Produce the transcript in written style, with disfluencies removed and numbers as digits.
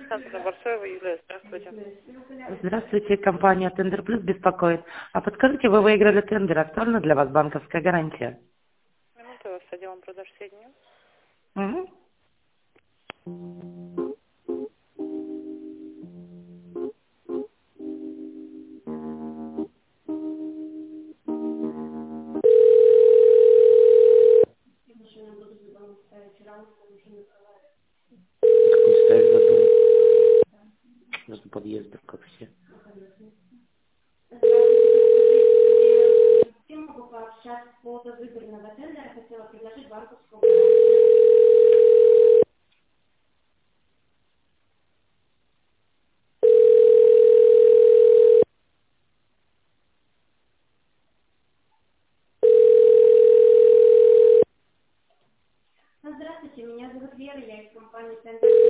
Центр Барсоева, Юлия, здравствуйте. Здравствуйте, компания Тендер Плюс беспокоит. А подскажите, вы выиграли тендер, актуальна для вас банковская гарантия? Минуту, я вас с отделом продаж соединю. Мгм. Так не ставь за дом, возле подъезда, как все. Я могу пообщаться по поводу выбранного тендера, хотела предложить банковскую гарантию. Здравствуйте, меня зовут Вера, я из компании Тендер.